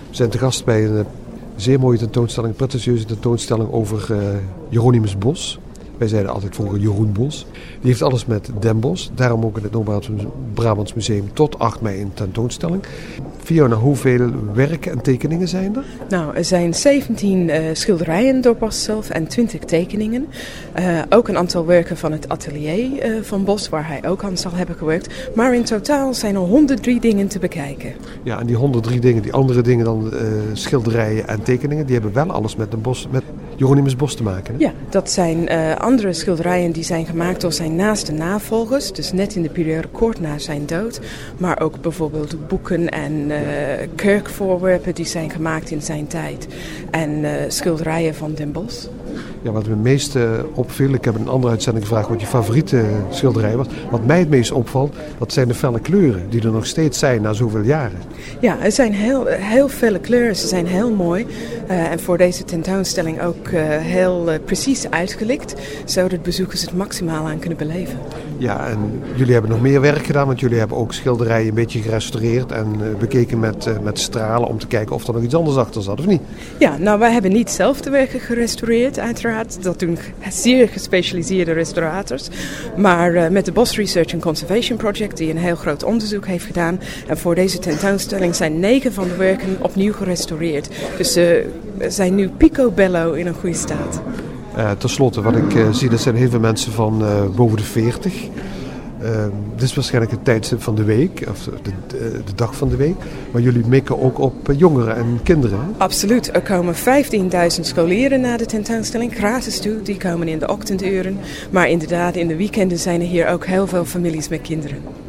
We zijn te gast bij een zeer mooie tentoonstelling, een prestigieuze tentoonstelling over Hieronymus Bos. Wij zeiden altijd vroeger Jeroen Bos. Die heeft alles met Den Bosch. Daarom ook in het Noord-Brabants Museum tot 8 mei een tentoonstelling. Fiona, hoeveel werken en tekeningen zijn er? Nou, er zijn 17 schilderijen door Bos zelf en 20 tekeningen. Ook een aantal werken van het atelier van Bos, waar hij ook aan zal hebben gewerkt. Maar in totaal zijn er 103 dingen te bekijken. Ja, en die 103 dingen, die andere dingen dan schilderijen en tekeningen, die hebben wel alles met Den Bosch, met Hieronymus Bos te maken. Hè? Ja, dat zijn andere schilderijen die zijn gemaakt door zijn naaste navolgers. Dus net in de periode kort na zijn dood. Maar ook bijvoorbeeld boeken en kerkvoorwerpen die zijn gemaakt in zijn tijd. En schilderijen van Den Bosch. Ja, wat me het meest opviel, ik heb in een andere uitzending gevraagd wat je favoriete schilderij was. Wat mij het meest opvalt, dat zijn de felle kleuren die er nog steeds zijn na zoveel jaren. Ja, er zijn heel felle kleuren, ze zijn heel mooi. En voor deze tentoonstelling ook heel precies uitgelicht, zodat bezoekers het maximaal aan kunnen beleven. Ja, en jullie hebben nog meer werk gedaan, want jullie hebben ook schilderijen een beetje gerestaureerd en bekeken met stralen om te kijken of er nog iets anders achter zat, of niet? Ja, nou wij hebben niet zelf de werken gerestaureerd, uiteraard. Dat doen zeer gespecialiseerde restaurators. Maar met de Bos Research and Conservation Project, die een heel groot onderzoek heeft gedaan. En voor deze tentoonstelling zijn 9 van de werken opnieuw gerestaureerd. Dus ze zijn nu picobello in een goede staat. Ten slotte, wat ik zie, dat zijn heel veel mensen van boven de 40. Dit is waarschijnlijk het tijdstip van de week, of de dag van de week. Maar jullie mikken ook op jongeren en kinderen. Hè? Absoluut. Er komen 15.000 scholieren naar de tentoonstelling, gratis toe. Die komen in de ochtenduren. Maar inderdaad, in de weekenden zijn er hier ook heel veel families met kinderen.